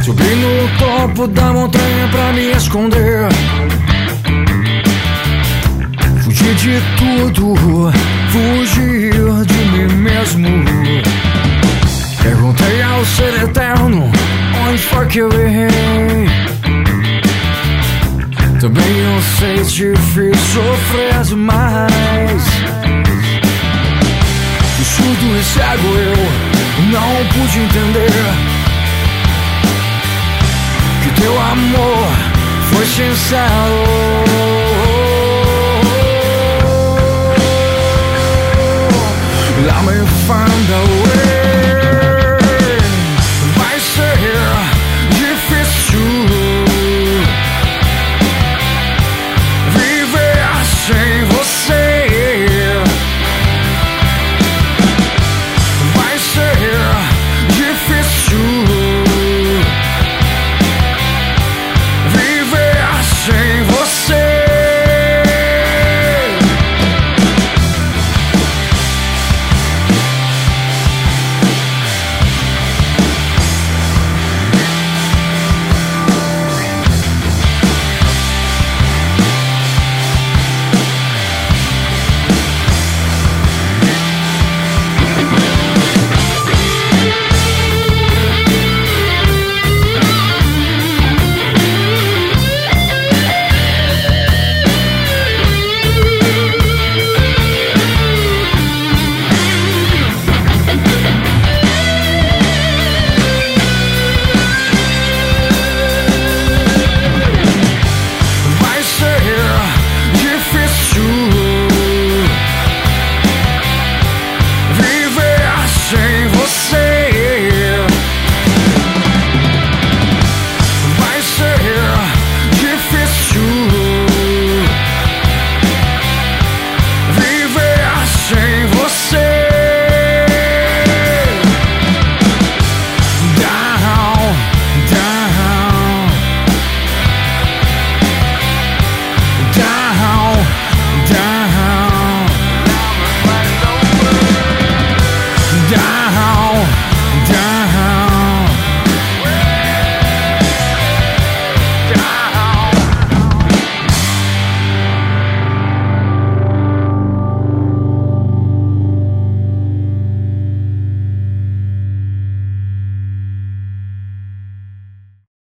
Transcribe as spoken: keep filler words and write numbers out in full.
Subi no topo da montanha pra me esconder, fugir de tudo, fugir de mim mesmo. Perguntei ao ser eterno onde foi que eu errei. Também eu sei te fiz sofrer demais. E surdo e cego eu não pude entender que teu amor foi sincero. Let me find out